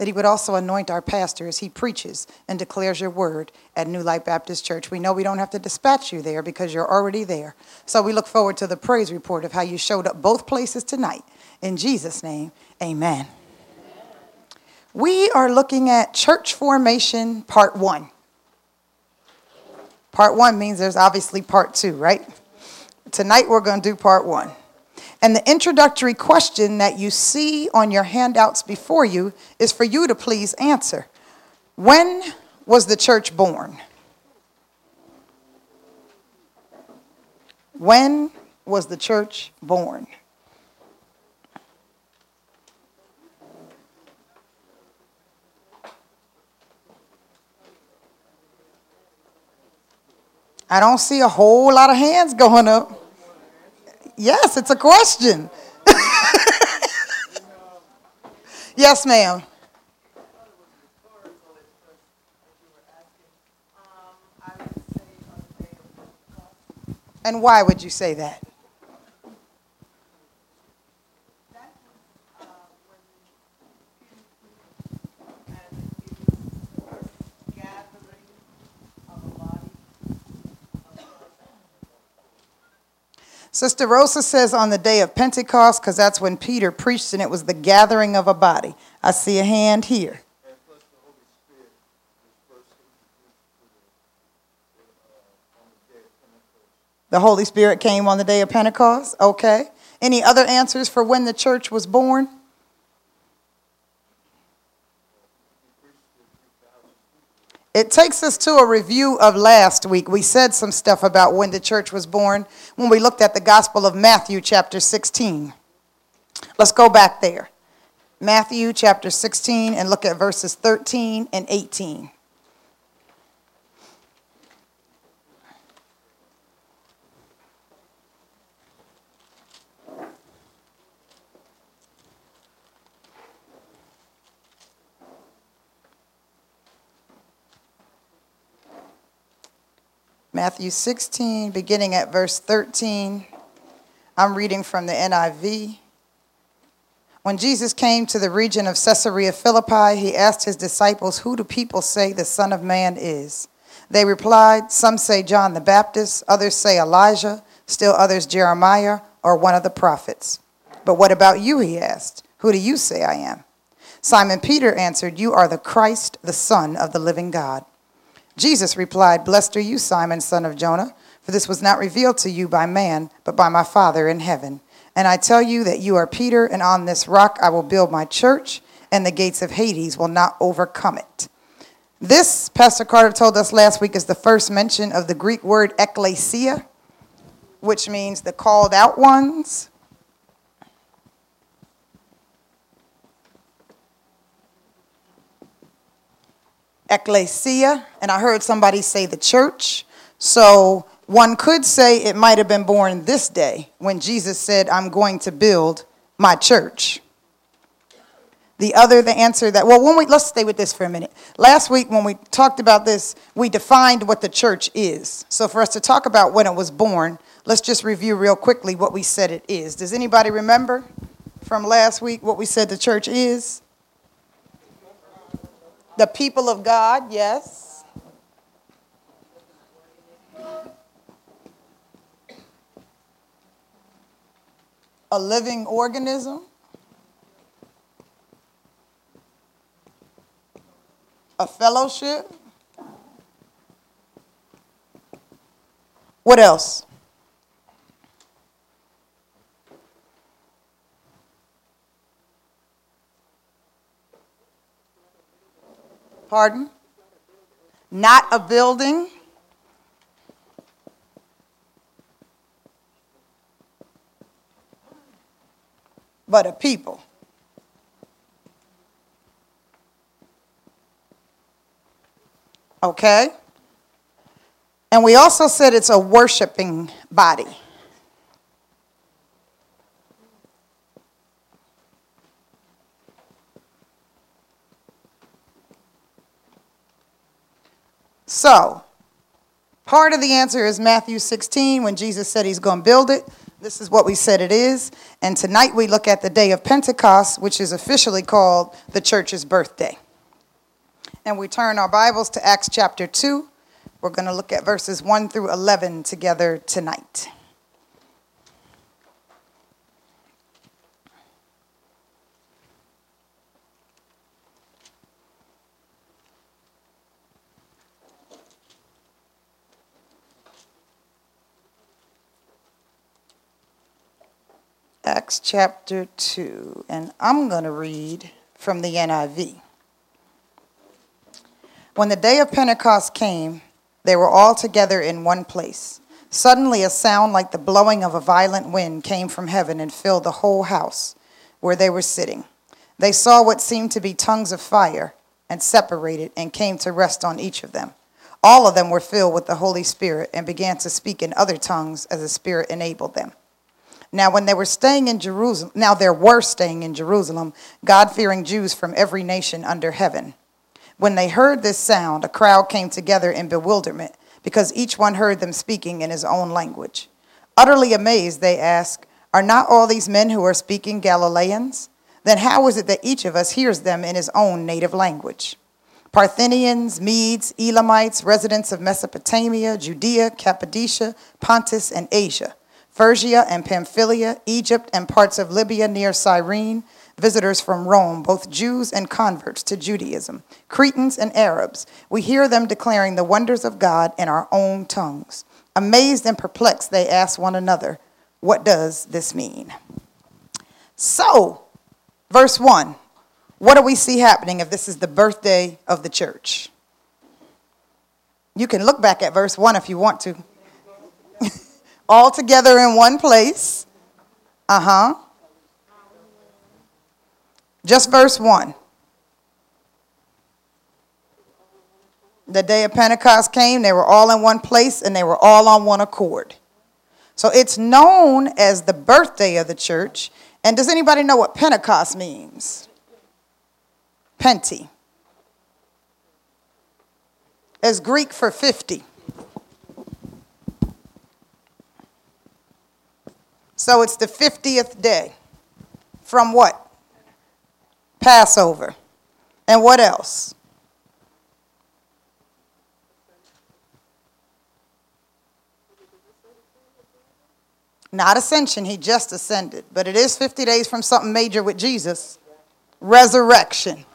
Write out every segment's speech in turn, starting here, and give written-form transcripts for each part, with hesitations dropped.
that he would also anoint our pastor as he preaches and declares your word at New Life Baptist Church. We know we don't have to dispatch you there because you're already there. So we look forward to the praise report of how you showed up both places tonight. In Jesus' name, amen. We are looking at church formation part 1. Part 1 means there's obviously part 2, right? Tonight we're going to do part 1. And the introductory question that you see on your handouts before you is for you to please answer. When was the church born? When was the church born? I don't see a whole lot of hands going up. Yes, it's a question. Yes, ma'am. And why would you say that? Sister Rosa says on the day of Pentecost, because that's when Peter preached and it was the gathering of a body. I see a hand here. The Holy Spirit came on the day of Pentecost? Okay. Any other answers for when the church was born? It takes us to a review of last week. We said some stuff about when the church was born when we looked at the Gospel of Matthew chapter 16. Let's go back there. Matthew chapter 16 and look at verses 13 and 18. Matthew 16, beginning at verse 13. I'm reading from the NIV. When Jesus came to the region of Caesarea Philippi, he asked his disciples, "Who do people say the Son of Man is?" They replied, "Some say John the Baptist, others say Elijah, still others Jeremiah or one of the prophets." "But what about you?" he asked. "Who do you say I am?" Simon Peter answered, "You are the Christ, the Son of the living God." Jesus replied, "Blessed are you, Simon, son of Jonah, for this was not revealed to you by man, but by my Father in heaven. And I tell you that you are Peter, and on this rock I will build my church, and the gates of Hades will not overcome it." This, Pastor Carter told us last week, is the first mention of the Greek word ekklesia, which means the called out ones. Ekklesia, and I heard somebody say the church. So one could say it might have been born this day when Jesus said, "I'm going to build my church." The answer that, let's stay with this for a minute. Last week when we talked about this, we defined what the church is. So for us to talk about when it was born, let's just review real quickly what we said it is. Does anybody remember from last week what we said the church is? The people of God, yes. A living organism. A fellowship. What else? Pardon? Not a building. But a people. Okay? And we also said it's a worshiping body. So, part of the answer is Matthew 16 when Jesus said he's going to build it. This is what we said it is. And tonight we look at the day of Pentecost, which is officially called the church's birthday. And we turn our Bibles to Acts chapter 2. We're going to look at verses 1 through 11 together tonight. Acts chapter 2, and I'm going to read from the NIV. When the day of Pentecost came, they were all together in one place. Suddenly a sound like the blowing of a violent wind came from heaven and filled the whole house where they were sitting. They saw what seemed to be tongues of fire and separated and came to rest on each of them. All of them were filled with the Holy Spirit and began to speak in other tongues as the Spirit enabled them. Now there were staying in Jerusalem, God-fearing Jews from every nation under heaven. When they heard this sound, a crowd came together in bewilderment, because each one heard them speaking in his own language. Utterly amazed, they asked, "Are not all these men who are speaking Galileans? Then how is it that each of us hears them in his own native language?" Parthians, Medes, Elamites, residents of Mesopotamia, Judea, Cappadocia, Pontus, and Asia, Phrygia and Pamphylia, Egypt, and parts of Libya near Cyrene, visitors from Rome, both Jews and converts to Judaism, Cretans and Arabs. We hear them declaring the wonders of God in our own tongues. Amazed and perplexed, they ask one another, "What does this mean?" So, verse 1, what do we see happening if this is the birthday of the church? You can look back at verse 1 if you want to. All together in one place. Just verse 1. The day of Pentecost came, they were all in one place, and they were all on one accord. So it's known as the birthday of the church. And does anybody know what Pentecost means? Penti. It's Greek for 50. So it's the 50th day. From what? Passover. And what else? Not ascension, he just ascended. But it is 50 days from something major with Jesus. Resurrection.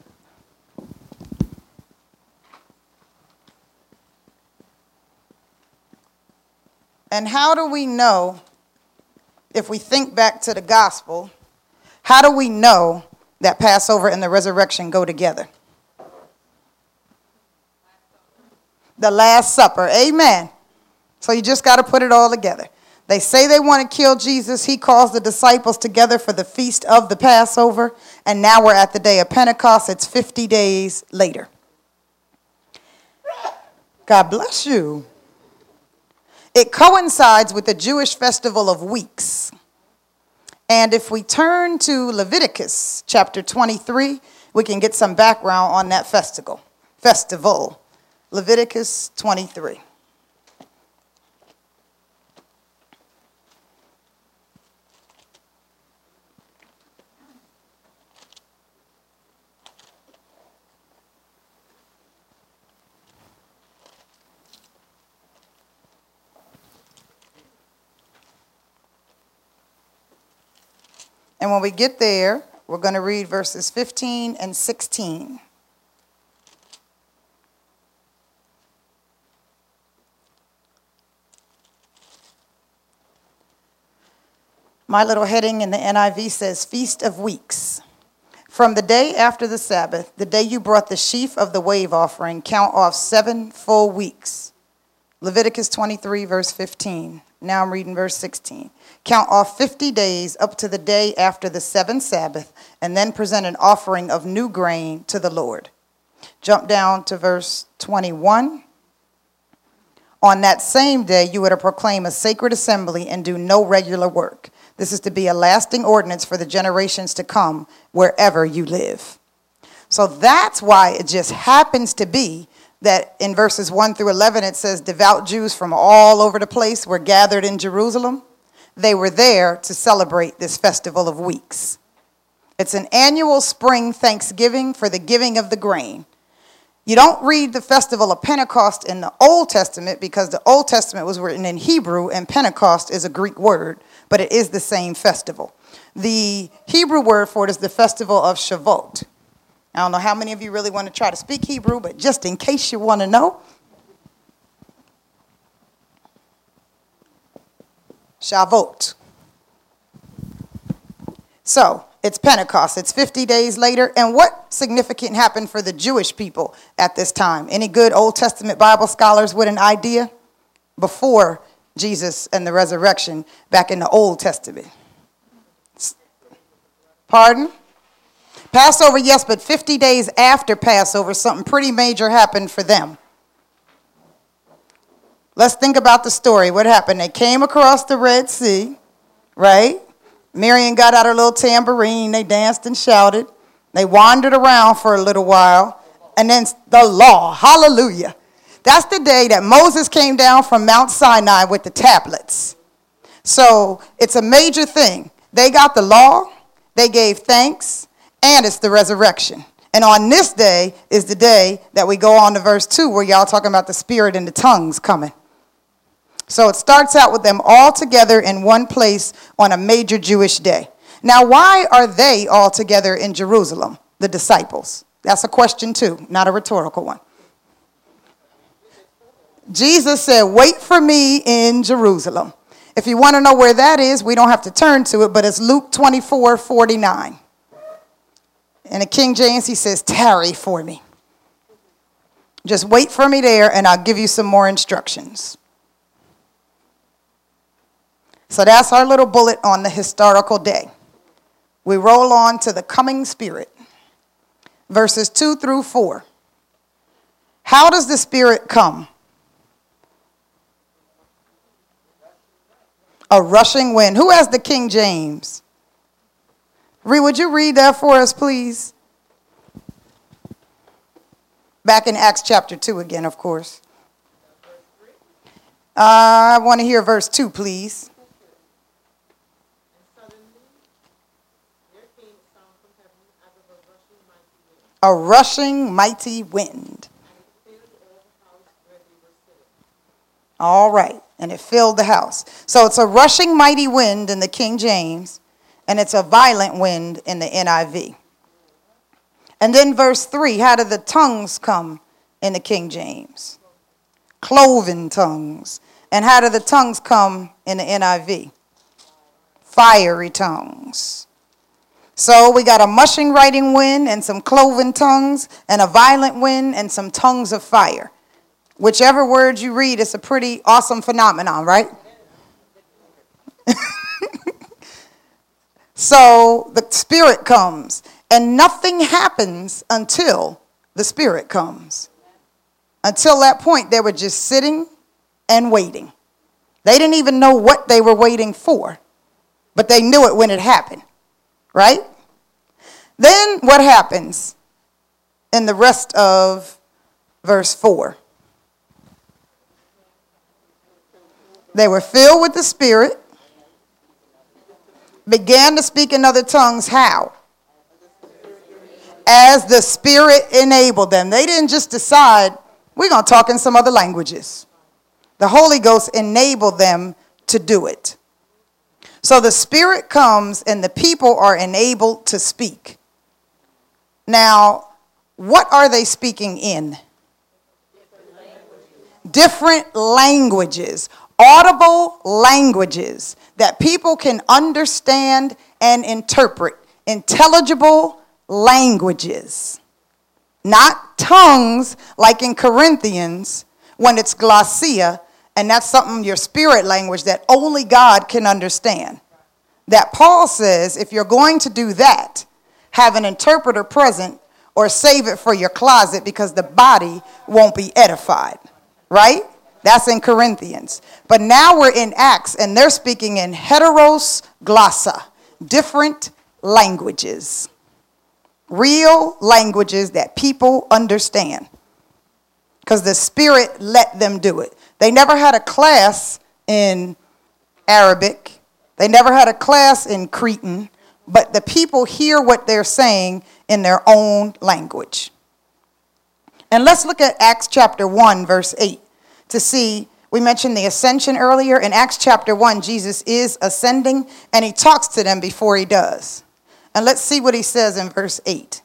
And how do we know, if we think back to the gospel, how do we know that Passover and the resurrection go together? The Last Supper. Amen. So you just got to put it all together. They say they want to kill Jesus. He calls the disciples together for the feast of the Passover. And now we're at the day of Pentecost. It's 50 days later. God bless you. It coincides with the Jewish festival of weeks. And if we turn to Leviticus chapter 23, we can get some background on that festival. Leviticus 23. And when we get there, we're going to read verses 15 and 16. My little heading in the NIV says, Feast of Weeks. From the day after the Sabbath, the day you brought the sheaf of the wave offering, count off 7 full weeks. Leviticus 23, verse 15. Now I'm reading verse 16. Count off 50 days up to the day after the 7th Sabbath, and then present an offering of new grain to the Lord. Jump down to verse 21. On that same day, you are to proclaim a sacred assembly and do no regular work. This is to be a lasting ordinance for the generations to come, wherever you live. So that's why it just happens to be that in verses 1 through 11, it says devout Jews from all over the place were gathered in Jerusalem. they were there to celebrate this festival of weeks. It's an annual spring thanksgiving for the giving of the grain. You don't read the festival of Pentecost in the Old Testament because the Old Testament was written in Hebrew and Pentecost is a Greek word, but it is the same festival. The Hebrew word for it is the festival of Shavuot. I don't know how many of you really want to try to speak Hebrew, but just in case you want to know. Shavuot. So, it's Pentecost. It's 50 days later. And what significant happened for the Jewish people at this time? Any good Old Testament Bible scholars with an idea? Before Jesus and the resurrection back in the Old Testament. Pardon? Passover, yes, but 50 days after Passover, something pretty major happened for them. Let's think about the story. What happened? They came across the Red Sea, right? Miriam got out her little tambourine. They danced and shouted. They wandered around for a little while. And then the law. Hallelujah. That's the day that Moses came down from Mount Sinai with the tablets. So it's a major thing. They got the law. They gave thanks. And it's the resurrection. And on this day is the day that we go on to verse 2 where y'all talking about the Spirit and the tongues coming. So it starts out with them all together in one place on a major Jewish day. Now, why are they all together in Jerusalem, the disciples? That's a question too, not a rhetorical one. Jesus said, wait for me in Jerusalem. If you want to know where that is, we don't have to turn to it, but it's Luke 24:49. In the King James, he says, tarry for me. Just wait for me there, and I'll give you some more instructions. So that's our little bullet on the historical day. We roll on to the coming Spirit. Verses 2 through 4. How does the Spirit come? A rushing wind. Who has the King James? Would you read that for us, please? Back in Acts chapter 2 again, of course. I want to hear verse 2, please. A rushing mighty wind. All right. And it filled the house. So it's a rushing mighty wind in the King James. And it's a violent wind in the NIV. And then verse 3. How do the tongues come in the King James? Cloven tongues. And how do the tongues come in the NIV? Fiery tongues. So we got a mushing writing wind and some cloven tongues and a violent wind and some tongues of fire. Whichever word you read, it's a pretty awesome phenomenon, right? So the Spirit comes and nothing happens until the Spirit comes. Until that point, they were just sitting and waiting. They didn't even know what they were waiting for, but they knew it when it happened. Right? Then what happens in the rest of verse 4? They were filled with the Spirit, began to speak in other tongues. How? As the Spirit enabled them. They didn't just decide, we're going to talk in some other languages. The Holy Ghost enabled them to do it. So the Spirit comes and the people are enabled to speak. Now, what are they speaking in? Different languages. Audible languages that people can understand and interpret. Intelligible languages. Not tongues like in Corinthians when it's glossia. And that's something, your spirit language, that only God can understand. That Paul says, if you're going to do that, have an interpreter present or save it for your closet because the body won't be edified. Right? That's in Corinthians. But now we're in Acts and they're speaking in heteros glossa, different languages. Real languages that people understand. Because the Spirit let them do it. They never had a class in Arabic They never had a class in Cretan, but the people hear what they're saying in their own language. And let's look at Acts chapter 1, verse 8 to see, we mentioned the ascension earlier. In Acts chapter 1, Jesus is ascending, and he talks to them before he does. And let's see what he says in verse 8.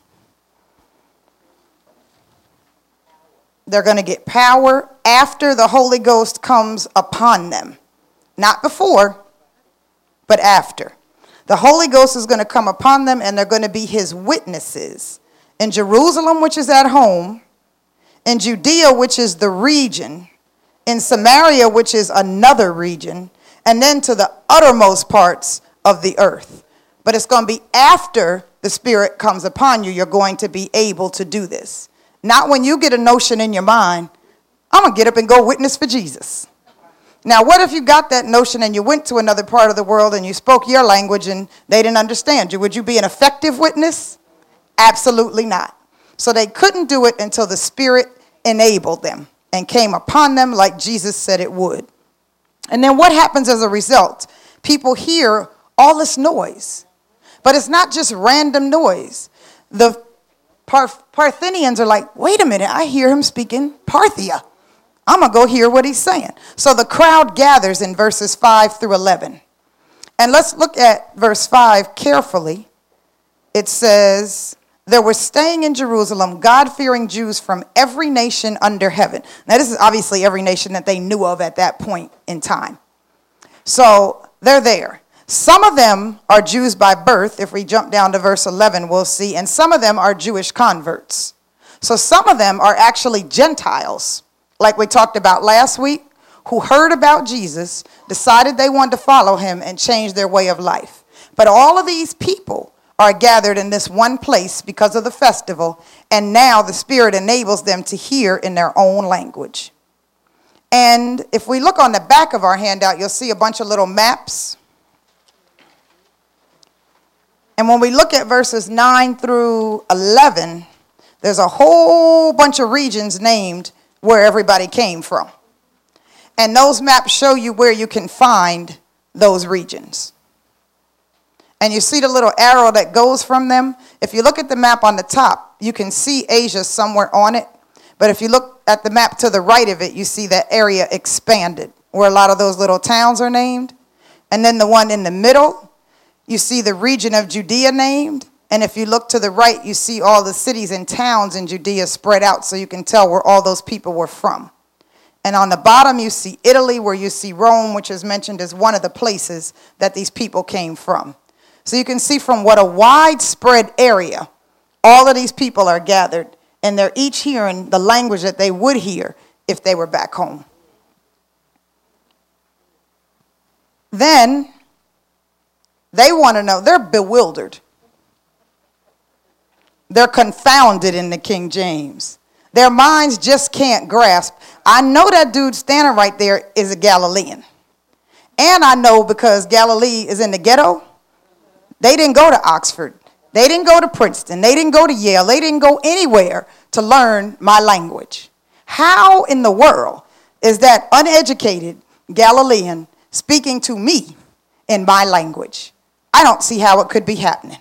They're going to get power after the Holy Ghost comes upon them. Not before, but after. The Holy Ghost is going to come upon them, and they're going to be his witnesses in Jerusalem, which is at home, in Judea, which is the region, in Samaria, which is another region, and then to the uttermost parts of the earth. But it's going to be after the Spirit comes upon you, you're going to be able to do this. Not when you get a notion in your mind, I'm going to get up and go witness for Jesus. Now, what if you got that notion and you went to another part of the world and you spoke your language and they didn't understand you? Would you be an effective witness? Absolutely not. So they couldn't do it until the Spirit enabled them and came upon them like Jesus said it would. And then what happens as a result? People hear all this noise. But it's not just random noise. The Parthians are like, wait a minute, I hear him speaking Parthia. I'm going to go hear what he's saying. So the crowd gathers in verses 5 through 11. And let's look at verse 5 carefully. It says, there were staying in Jerusalem God-fearing Jews from every nation under heaven. Now, this is obviously every nation that they knew of at that point in time. So they're there. Some of them are Jews by birth. If we jump down to verse 11, we'll see. And some of them are Jewish converts. So some of them are actually Gentiles, like we talked about last week, who heard about Jesus, decided they wanted to follow him, and change their way of life. But all of these people are gathered in this one place because of the festival, and now the Spirit enables them to hear in their own language. And if we look on the back of our handout, you'll see a bunch of little maps. And when we look at verses 9 through 11, there's a whole bunch of regions named where everybody came from. And those maps show you where you can find those regions. And you see the little arrow that goes from them. If you look at the map on the top, you can see Asia somewhere on it. But if you look at the map to the right of it, you see that area expanded, where a lot of those little towns are named. And then the one in the middle, you see the region of Judea named. And if you look to the right, you see all the cities and towns in Judea spread out, so you can tell where all those people were from. And on the bottom, you see Italy, where you see Rome, which is mentioned as one of the places that these people came from. So you can see from what a widespread area all of these people are gathered, and they're each hearing the language that they would hear if they were back home. Then they want to know, they're bewildered. They're confounded in the King James. Their minds just can't grasp. I know that dude standing right there is a Galilean. And I know, because Galilee is in the ghetto, they didn't go to Oxford. They didn't go to Princeton. They didn't go to Yale. They didn't go anywhere to learn my language. How in the world is that uneducated Galilean speaking to me in my language? I don't see how it could be happening.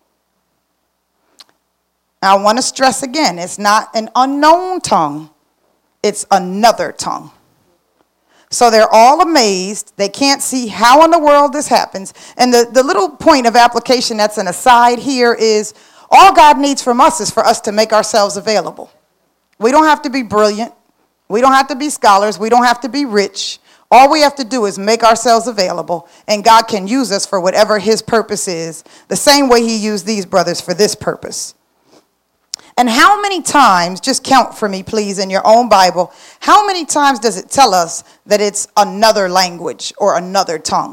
Now, I want to stress again, it's not an unknown tongue. It's another tongue. So they're all amazed. They can't see how in the world this happens. And the little point of application that's an aside here is, all God needs from us is for us to make ourselves available. We don't have to be brilliant. We don't have to be scholars. We don't have to be rich. All we have to do is make ourselves available, and God can use us for whatever his purpose is, the same way he used these brothers for this purpose. And how many times, just count for me, please, in your own Bible, how many times does it tell us that it's another language or another tongue?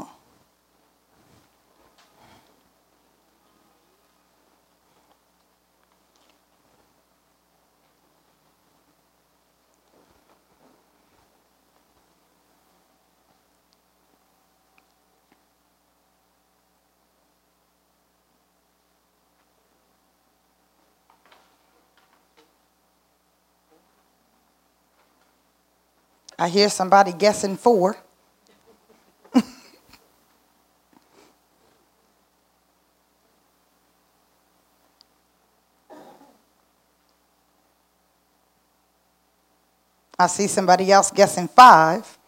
I hear somebody guessing 4. I see somebody else guessing 5.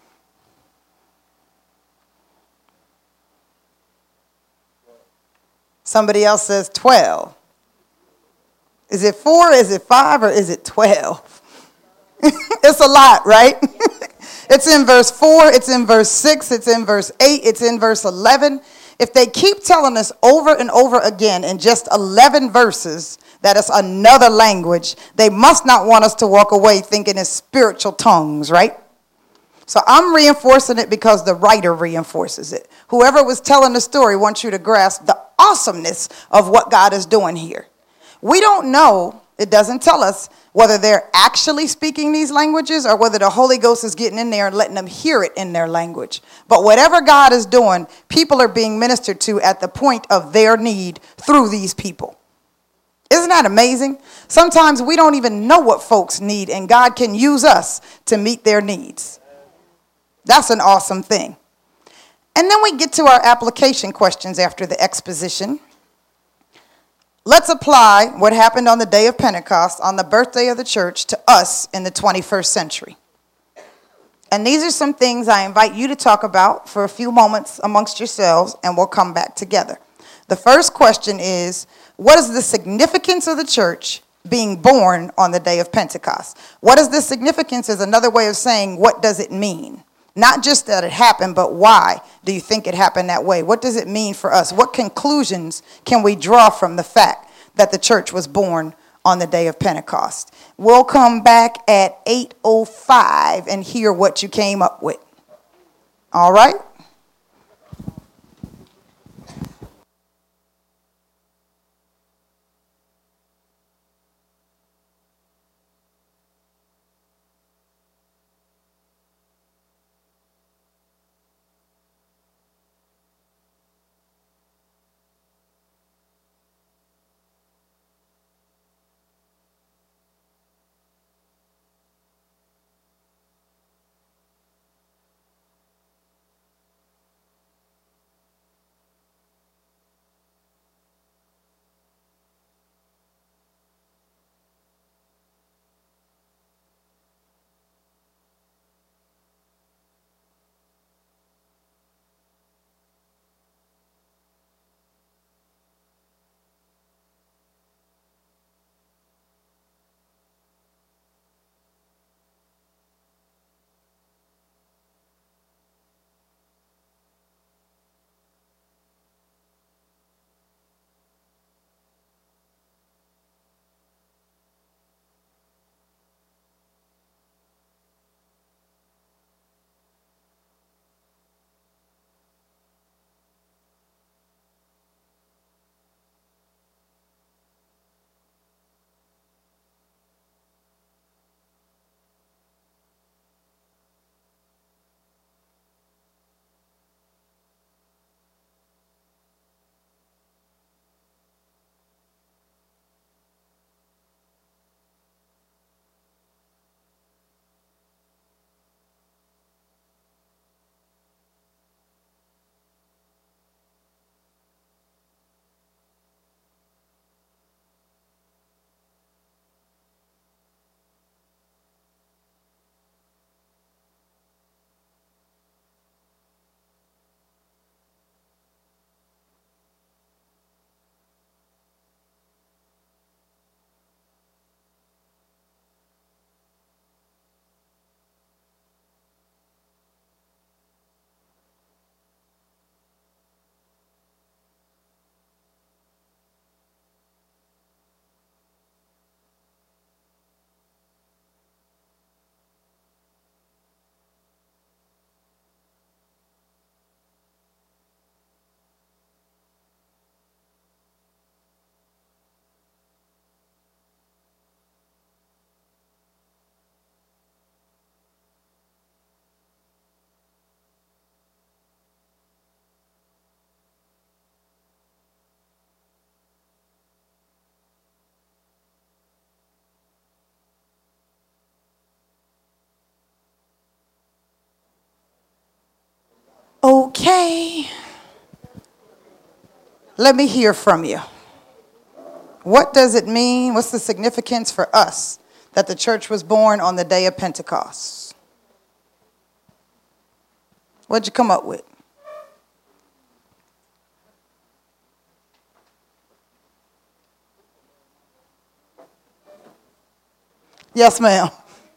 Somebody else says 12. Is it 4, is it 5, or is it 12? It's a lot, right? It's in verse 4, it's in verse 6, it's in verse 8, it's in verse 11. If they keep telling us over and over again in just 11 verses that it's another language, they must not want us to walk away thinking it's spiritual tongues, right? So I'm reinforcing it because the writer reinforces it. Whoever was telling the story wants you to grasp the awesomeness of what God is doing here. We don't know, it doesn't tell us whether they're actually speaking these languages or whether the Holy Ghost is getting in there and letting them hear it in their language. But whatever God is doing, people are being ministered to at the point of their need through these people. Isn't that amazing? Sometimes we don't even know what folks need, and God can use us to meet their needs. That's an awesome thing. And then we get to our application questions after the exposition. Let's apply what happened on the day of Pentecost, on the birthday of the church, to us in the 21st century. And these are some things I invite you to talk about for a few moments amongst yourselves, and we'll come back together. The first question is, what is the significance of the church being born on the day of Pentecost? What is the significance is another way of saying, what does it mean? Not just that it happened, but why do you think it happened that way? What does it mean for us? What conclusions can we draw from the fact that the church was born on the day of Pentecost? We'll come back at 8:05 and hear what you came up with. All right? Okay. Let me hear from you. What does it mean? What's the significance for us that the church was born on the day of Pentecost? What'd you come up with? Yes, ma'am.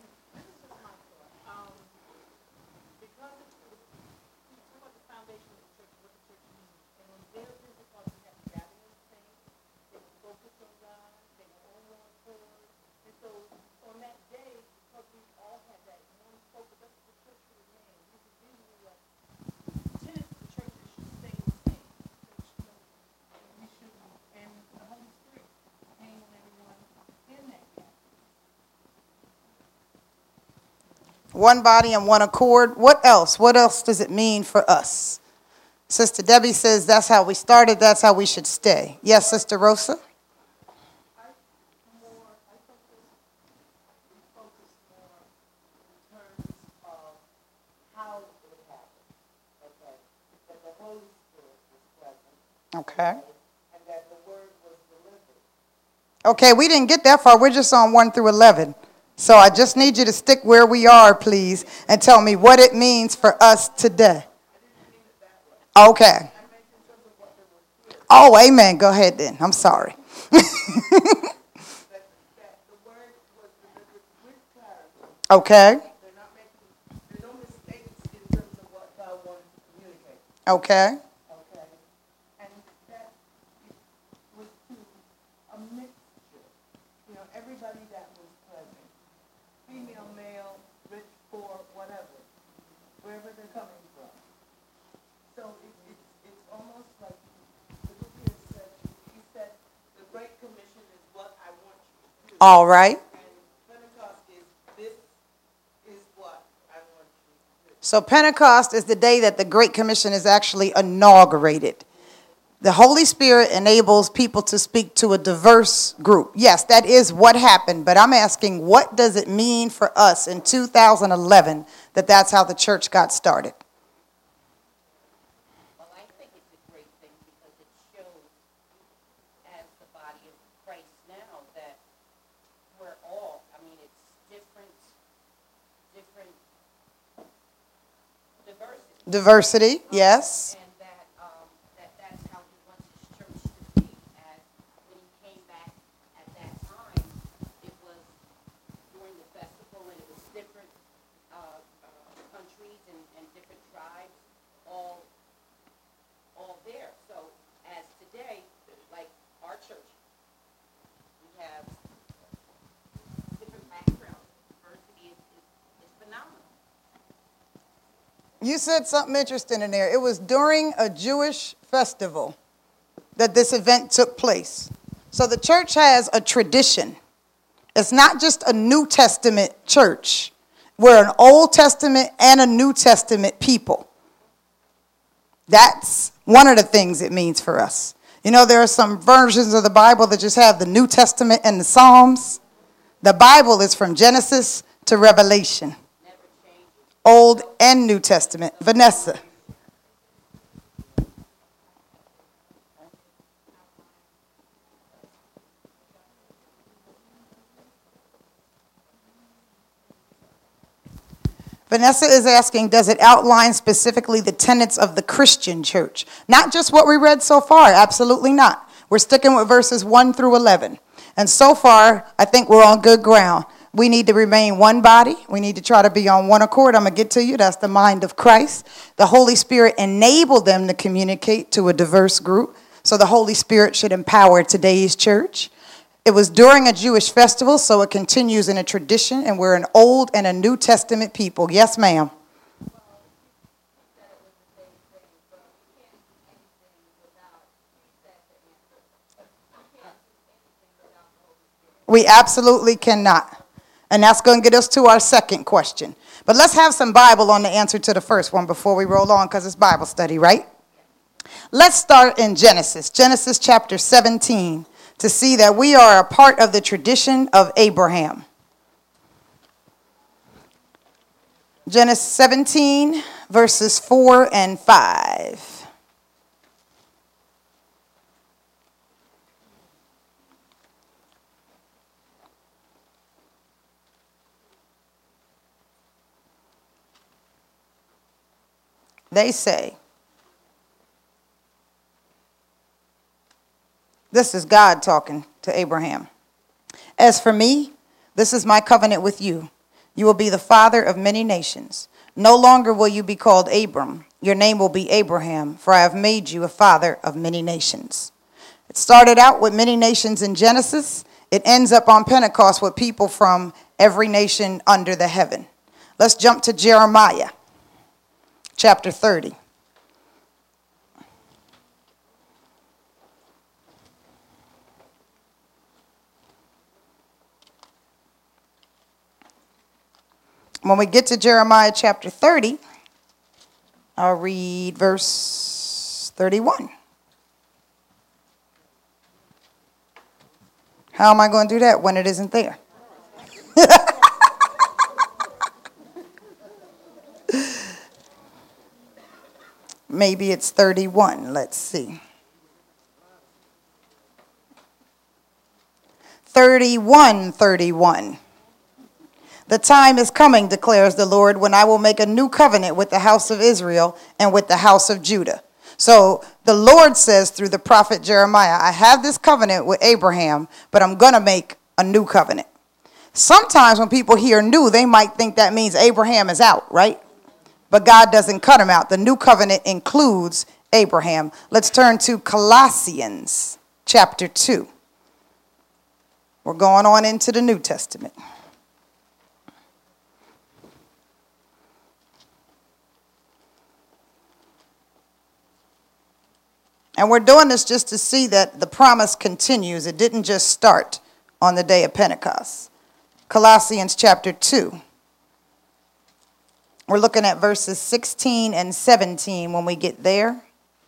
One body and one accord. What else? What else does it mean for us? Sister Debbie says that's how we started, that's how we should stay. Yes, Sister Rosa? Okay. Okay, we didn't get that far. We're just on 1 through 11. So I just need you to stick where we are, please, and tell me what it means for us today. Okay. Oh, amen. Go ahead then. I'm sorry. Okay. Okay. All right. So Pentecost is the day that the Great Commission is actually inaugurated. The Holy Spirit enables people to speak to a diverse group. Yes, that is what happened, but I'm asking, what does it mean for us in 2011 that that's how the church got started? Well, I think it's a great thing because it shows, as the body of Christ now, that we're all, I mean, it's different diversity. Diversity, yes. And that's how he wants his church to be. As when he came back at that time, it was during the festival, and it was different countries and different tribes all there. So as today, like our church, we have different backgrounds. Diversity is phenomenal. You said something interesting in there. It was during a Jewish festival that this event took place. So the church has a tradition. It's not just a New Testament church. We're an Old Testament and a New Testament people. That's one of the things it means for us. You know, there are some versions of the Bible that just have the New Testament and the Psalms. The Bible is from Genesis to Revelation. Old and New Testament. Vanessa. Vanessa is asking, does it outline specifically the tenets of the Christian church? Not just what we read so far. Absolutely not. We're sticking with verses 1 through 11. And so far, I think we're on good ground. We need to remain one body. We need to try to be on one accord. I'm going to get to you. That's the mind of Christ. The Holy Spirit enabled them to communicate to a diverse group. So the Holy Spirit should empower today's church. It was during a Jewish festival, so it continues in a tradition, and we're an Old and a New Testament people. Yes, ma'am. We absolutely cannot. And that's going to get us to our second question. But let's have some Bible on the answer to the first one before we roll on, because it's Bible study, right? Let's start in Genesis chapter 17, to see that we are a part of the tradition of Abraham. Genesis 17, verses 4 and 5. They say, this is God talking to Abraham. As for me, this is my covenant with you. You will be the father of many nations. No longer will you be called Abram. Your name will be Abraham, for I have made you a father of many nations. It started out with many nations in Genesis. It ends up on Pentecost with people from every nation under the heaven. Let's jump to Jeremiah, chapter 30. When we get to Jeremiah chapter 30, I'll read verse 31. How am I going to do that when it isn't there? Maybe it's 31. Let's see. 31:31. The time is coming, declares the Lord, when I will make a new covenant with the house of Israel and with the house of Judah. So the Lord says through the prophet Jeremiah, I have this covenant with Abraham, but I'm going to make a new covenant. Sometimes when people hear new, they might think that means Abraham is out, right? But God doesn't cut him out. The new covenant includes Abraham. Let's turn to Colossians chapter 2. We're going on into the New Testament. And we're doing this just to see that the promise continues. It didn't just start on the day of Pentecost. Colossians chapter 2. We're looking at verses 16 and 17 when we get there.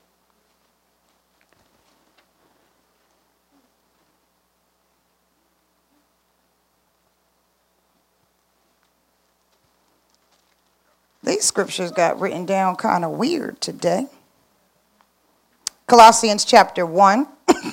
These scriptures got written down kind of weird today. Colossians chapter 1.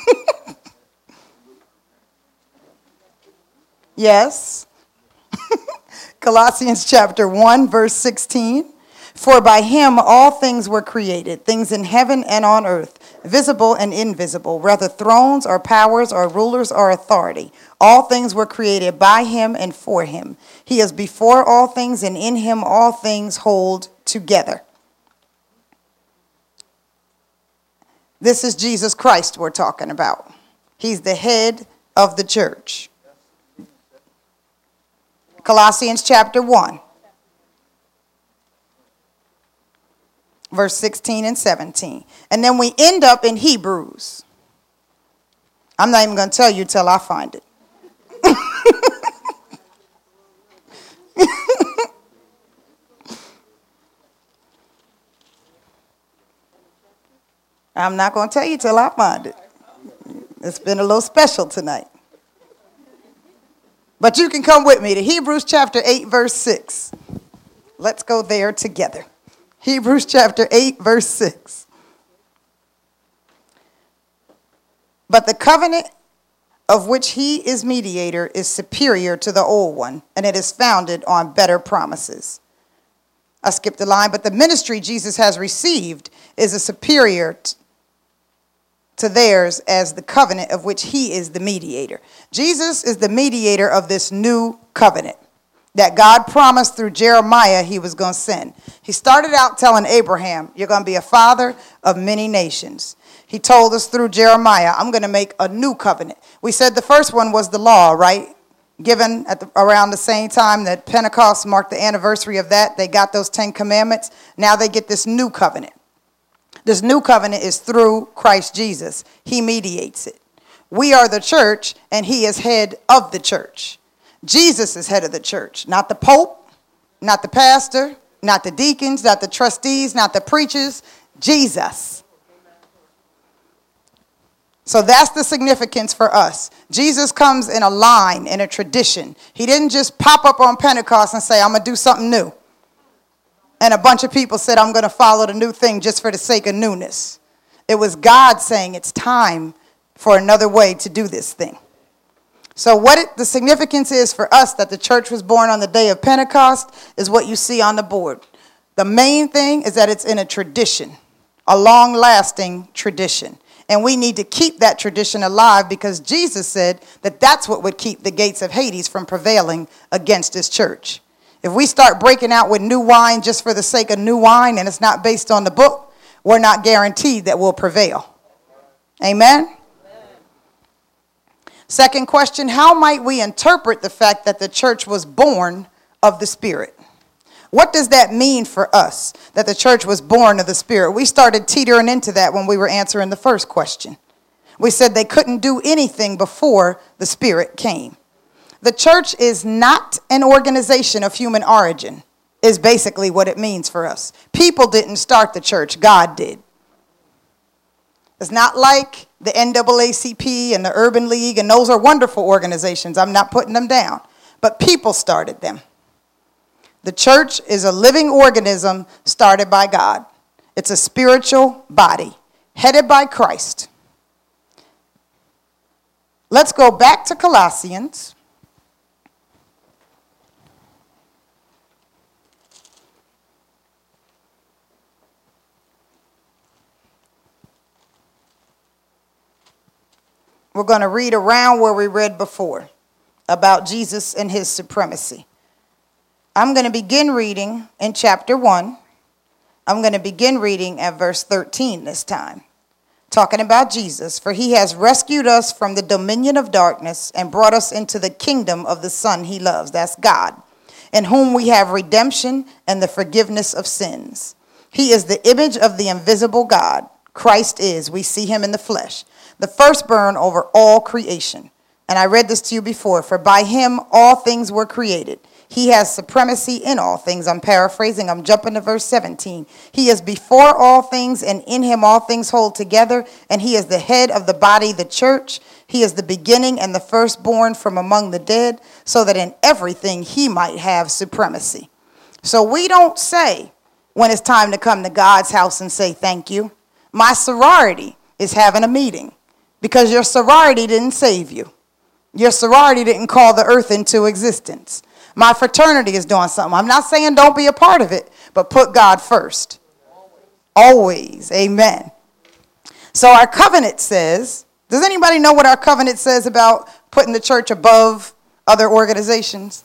Yes. Colossians chapter 1, verse 16. For by him all things were created, things in heaven and on earth, visible and invisible, whether thrones or powers or rulers or authority. All things were created by him and for him. He is before all things, and in him all things hold together. This is Jesus Christ we're talking about. He's the head of the church. Colossians chapter 1, verse 16 and 17. And then we end up in Hebrews. I'm not even going to tell you till I find it. I'm not going to tell you till I find it. It's been a little special tonight. But you can come with me to Hebrews chapter 8, verse 6. Let's go there together. Hebrews chapter 8, verse 6. But the covenant of which he is mediator is superior to the old one, and it is founded on better promises. I skipped the line, but the ministry Jesus has received is a superior to theirs as the covenant of which he is the mediator. Jesus is the mediator of this new covenant that God promised through Jeremiah he was going to send. He started out telling Abraham, you're going to be a father of many nations. He told us through Jeremiah, I'm going to make a new covenant. We said the first one was the law, right? Given around the same time that Pentecost marked the anniversary of that. They got those 10 commandments. Now they get this new covenant. This new covenant is through Christ Jesus. He mediates it. We are the church, and he is head of the church. Jesus is head of the church, not the pope, not the pastor, not the deacons, not the trustees, not the preachers. Jesus. So that's the significance for us. Jesus comes in a line, in a tradition. He didn't just pop up on Pentecost and say, I'm going to do something new. And a bunch of people said, I'm going to follow the new thing just for the sake of newness. It was God saying it's time for another way to do this thing. So the significance is for us that the church was born on the day of Pentecost is what you see on the board. The main thing is that it's in a tradition, a long-lasting tradition. And we need to keep that tradition alive because Jesus said that that's what would keep the gates of Hades from prevailing against his church. If we start breaking out with new wine just for the sake of new wine and it's not based on the book, we're not guaranteed that we'll prevail. Amen? Second question, how might we interpret the fact that the church was born of the Spirit? What does that mean for us, that the church was born of the Spirit? We started teetering into that when we were answering the first question. We said they couldn't do anything before the Spirit came. The church is not an organization of human origin, is basically what it means for us. People didn't start the church, God did. It's not like the NAACP and the Urban League, and those are wonderful organizations. I'm not putting them down. But people started them. The church is a living organism started by God. It's a spiritual body headed by Christ. Let's go back to Colossians. We're going to read around where we read before about Jesus and his supremacy. I'm going to begin reading in chapter 1. I'm going to begin reading at verse 13 this time, talking about Jesus. For he has rescued us from the dominion of darkness and brought us into the kingdom of the Son he loves. That's God, in whom we have redemption and the forgiveness of sins. He is the image of the invisible God. Christ is, we see him in the flesh, the firstborn over all creation. And I read this to you before. For by him all things were created. He has supremacy in all things. I'm paraphrasing. I'm jumping to verse 17. He is before all things, and in him all things hold together. And he is the head of the body, the church. He is the beginning and the firstborn from among the dead, so that in everything he might have supremacy. So we don't say when it's time to come to God's house and say thank you. My sorority is having a meeting because your sorority didn't save you. Your sorority didn't call the earth into existence. My fraternity is doing something. I'm not saying don't be a part of it, but put God first. Always. Amen. So our covenant says, does anybody know what our covenant says about putting the church above other organizations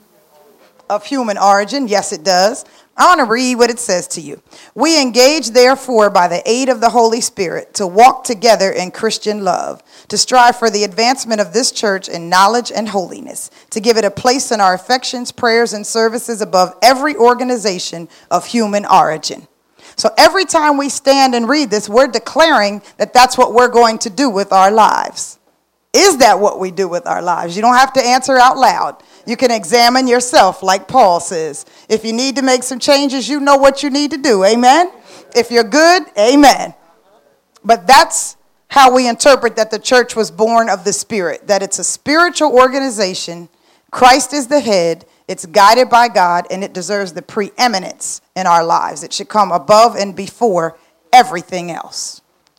of human origin? Yes, it does. I want to read what it says to you. We engage, therefore, by the aid of the Holy Spirit, to walk together in Christian love, to strive for the advancement of this church in knowledge and holiness, to give it a place in our affections, prayers, and services above every organization of human origin. So every time we stand and read this, we're declaring that that's what we're going to do with our lives. Is that what we do with our lives? You don't have to answer out loud. You can examine yourself like Paul says. If you need to make some changes, you know what you need to do. Amen? If you're good, amen. But that's how we interpret that the church was born of the Spirit, that it's a spiritual organization. Christ is the head. It's guided by God, and it deserves the preeminence in our lives. It should come above and before everything else.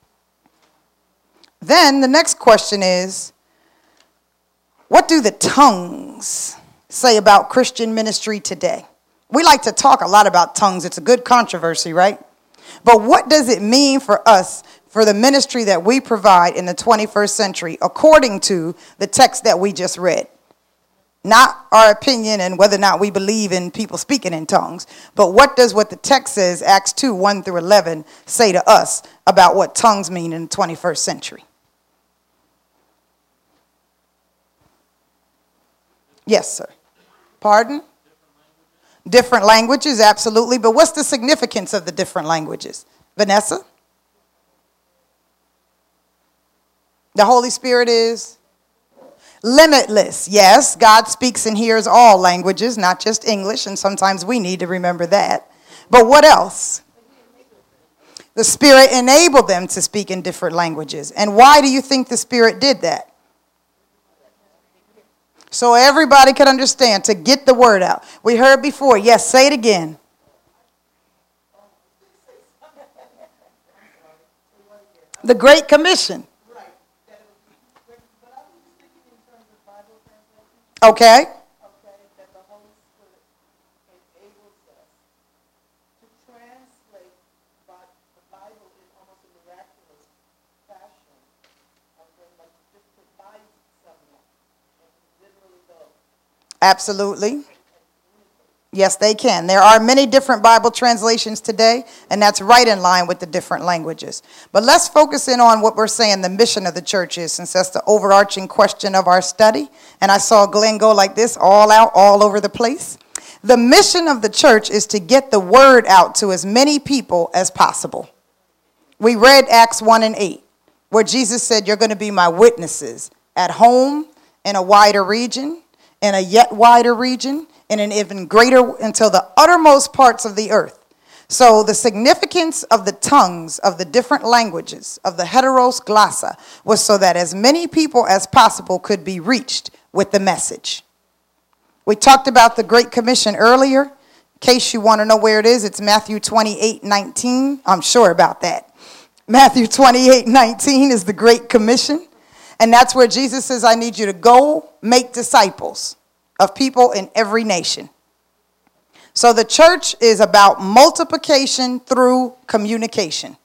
Then the next question is, what do the tongues say about Christian ministry today? We like to talk a lot about tongues. It's a good controversy, right? But what does it mean for us, for the ministry that we provide in the 21st century, according to the text that we just read? Not our opinion and whether or not we believe in people speaking in tongues, but what does what the text says, Acts 2, 1 through 11, say to us about what tongues mean in the 21st century? Yes, sir. Pardon? Different languages, absolutely. But what's the significance of the different languages? Vanessa? The Holy Spirit is limitless. Yes, God speaks and hears all languages, not just English, and sometimes we need to remember that. But what else? The Spirit enabled them to speak in different languages. And why do you think the Spirit did that? So everybody could understand, to get the word out. We heard before. Yes, say it again. The Great Commission. Okay. Absolutely. Yes, they can. There are many different Bible translations today, and that's right in line with the different languages. But let's focus in on what we're saying the mission of the church is, since that's the overarching question of our study. And I saw Glenn go like this, all out, all over the place. The mission of the church is to get the word out to as many people as possible. We read Acts 1:8, where Jesus said, you're going to be my witnesses at home, in a wider region, in a yet wider region, in an even greater, until the uttermost parts of the earth. So the significance of the tongues of the different languages of the heteros glossa was so that as many people as possible could be reached with the message. We talked about the Great Commission earlier. In case you want to know where it is, it's Matthew 28:19. I'm sure about that. Matthew 28:19 is the Great Commission. And that's where Jesus says, I need you to go make disciples of people in every nation. So the church is about multiplication through communication.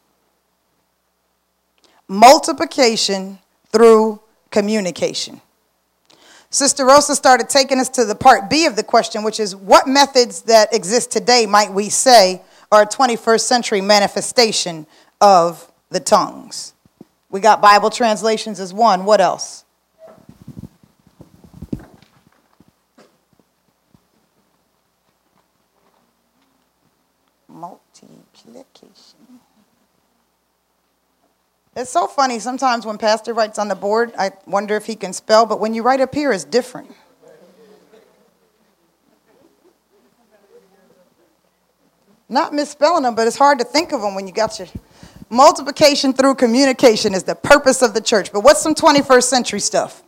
Multiplication through communication. Sister Rosa started taking us to the part B of the question, which is what methods that exist today might we say are a 21st century manifestation of the tongues? We got Bible translations as one. What else? Multiplication. It's so funny sometimes when Pastor writes on the board, I wonder if he can spell, but when you write up here, it's different. Not misspelling them, but it's hard to think of them when you got your... Multiplication through communication is the purpose of the church. But what's some 21st century stuff?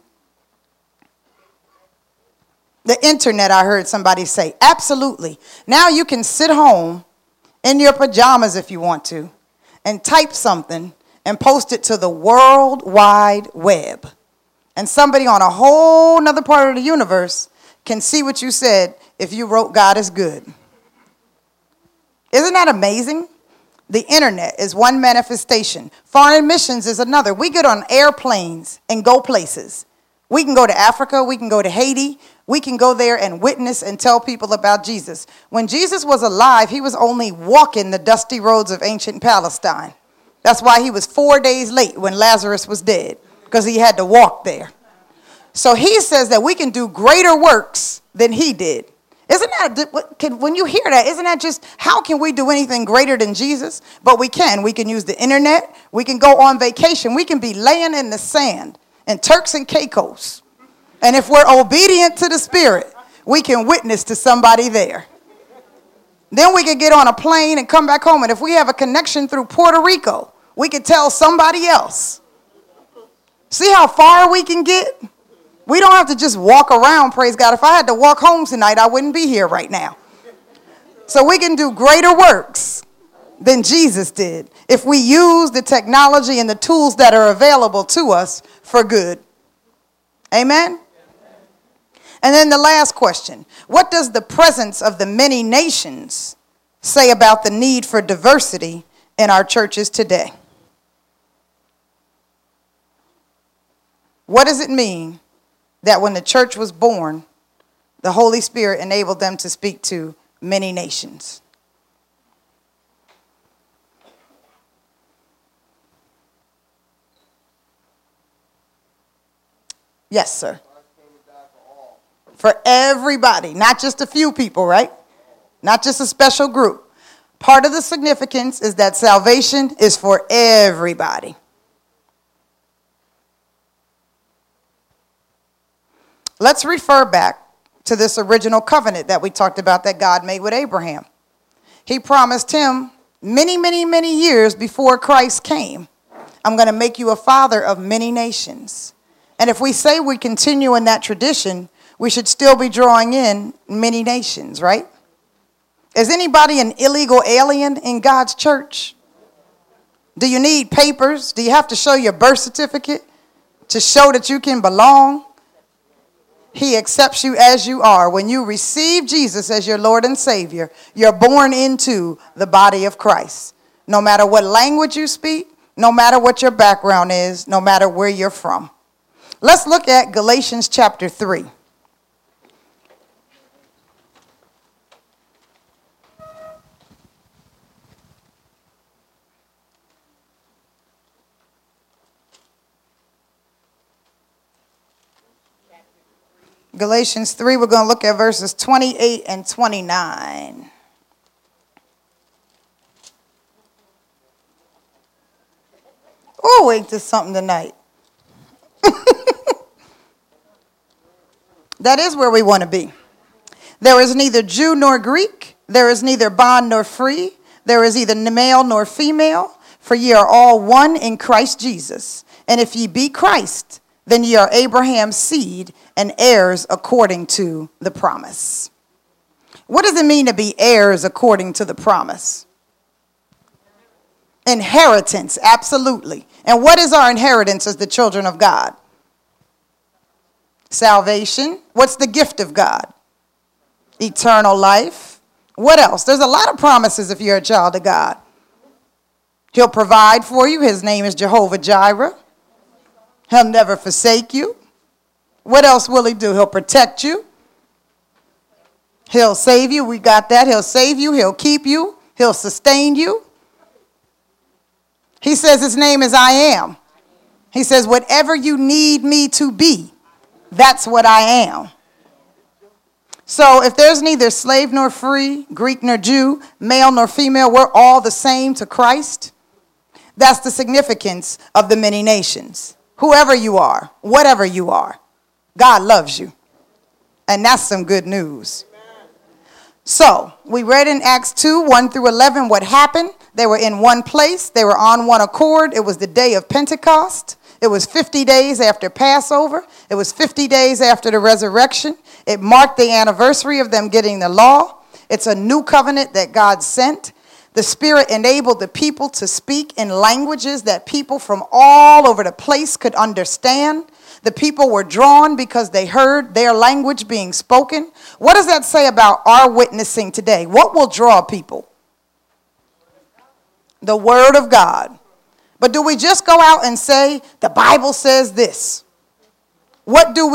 The internet, I heard somebody say. Absolutely. Now you can sit home in your pajamas if you want to and type something and post it to the World Wide Web. And somebody on a whole nother part of the universe can see what you said if you wrote God is good. Isn't that amazing? The internet is one manifestation. Foreign missions is another. We get on airplanes and go places. We can go to Africa. We can go to Haiti. We can go there and witness and tell people about Jesus. When Jesus was alive, he was only walking the dusty roads of ancient Palestine. That's why he was 4 days late when Lazarus was dead, because he had to walk there. So he says that we can do greater works than he did. Isn't that, when you hear that, isn't that just, how can we do anything greater than Jesus? But we can. We can use the internet. We can go on vacation. We can be laying in the sand in Turks and Caicos. And if we're obedient to the Spirit, we can witness to somebody there. Then we can get on a plane and come back home. And if we have a connection through Puerto Rico, we can tell somebody else. See how far we can get? We don't have to just walk around, praise God. If I had to walk home tonight, I wouldn't be here right now. So we can do greater works than Jesus did if we use the technology and the tools that are available to us for good. Amen? And then the last question. What does the presence of the many nations say about the need for diversity in our churches today? What does it mean that when the church was born, the Holy Spirit enabled them to speak to many nations? Yes, sir. For everybody, not just a few people, right? Not just a special group. Part of the significance is that salvation is for everybody. Let's refer back to this original covenant that we talked about that God made with Abraham. He promised him many, many, many years before Christ came, I'm going to make you a father of many nations. And if we say we continue in that tradition, we should still be drawing in many nations, right? Is anybody an illegal alien in God's church? Do you need papers? Do you have to show your birth certificate to show that you can belong? He accepts you as you are. When you receive Jesus as your Lord and Savior, you're born into the body of Christ. No matter what language you speak, no matter what your background is, no matter where you're from. Let's look at Galatians chapter 3. Galatians 3, we're going to look at verses 28 and 29. Oh, ain't this something tonight? That is where we want to be. There is neither Jew nor Greek. There is neither bond nor free. There is either male nor female. For ye are all one in Christ Jesus. And if ye be Christ, then ye are Abraham's seed and heirs according to the promise. What does it mean to be heirs according to the promise? Inheritance, absolutely. And what is our inheritance as the children of God? Salvation. What's the gift of God? Eternal life. What else? There's a lot of promises if you're a child of God. He'll provide for you. His name is Jehovah Jireh. He'll never forsake you. What else will he do? He'll protect you. He'll save you. We got that. He'll save you. He'll keep you. He'll sustain you. He says his name is I am. He says whatever you need me to be, that's what I am. So if there's neither slave nor free, Greek nor Jew, male nor female, we're all the same to Christ. That's the significance of the many nations. Whoever you are, whatever you are, God loves you. And that's some good news. So we read in Acts 2, 1 through 11 what happened. They were in one place. They were on one accord. It was the day of Pentecost. It was 50 days after Passover. It was 50 days after the resurrection. It marked the anniversary of them getting the law. It's a new covenant that God sent. The Spirit enabled the people to speak in languages that people from all over the place could understand. The people were drawn because they heard their language being spoken. What does that say about our witnessing today? What will draw people? The Word of God. But do we just go out and say, the Bible says this? What do?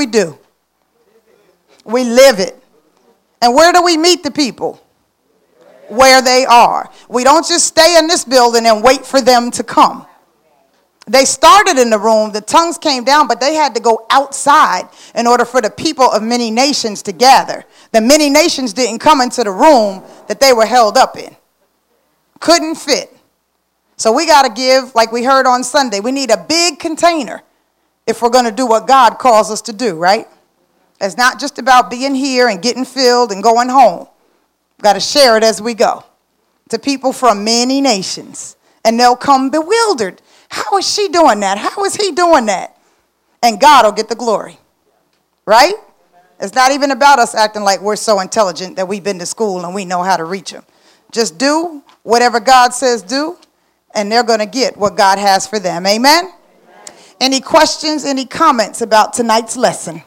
We live it. And where do we meet the people? Where they are. We don't just stay in this building and wait for them to come. They started in the room, the tongues came down, but they had to go outside in order for the people of many nations to gather. The many nations didn't come into the room that they were held up in. Couldn't fit. So we got to give, like we heard on Sunday, we need a big container if we're going to do what God calls us to do, right? It's not just about being here and getting filled and going home. We've got to share it as we go to people from many nations. And they'll come bewildered. How is she doing that? How is he doing that? And God will get the glory, right? It's not even about us acting like we're so intelligent that we've been to school and we know how to reach them. Just do whatever God says do. And they're going to get what God has for them. Amen? Amen? Any questions, any comments about tonight's lesson?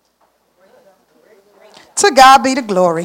To God be the glory.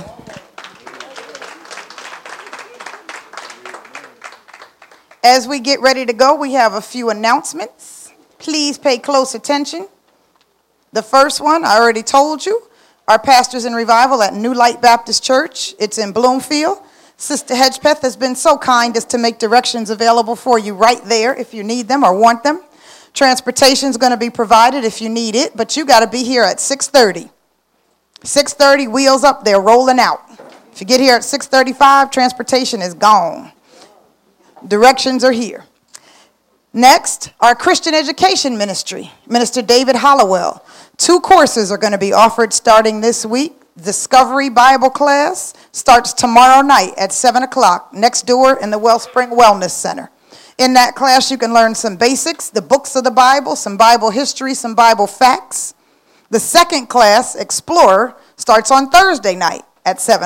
As we get ready to go, we have a few announcements. Please pay close attention. The first one, I already told you, our pastors in revival at New Light Baptist Church. It's in Bloomfield. Sister Hedgepeth has been so kind as to make directions available for you right there if you need them or want them. Transportation is going to be provided if you need it, but you got to be here at 6:30. 6:30, wheels up, they're rolling out. If you get here at 6:35, transportation is gone. Directions are here. Next, our Christian education ministry, Minister David Hollowell. 2 courses are going to be offered starting this week. Discovery Bible class starts tomorrow night at 7 o'clock next door in the Wellspring Wellness Center. In that class, you can learn some basics, the books of the Bible, some Bible history, some Bible facts. The second class, Explorer, starts on Thursday night at 7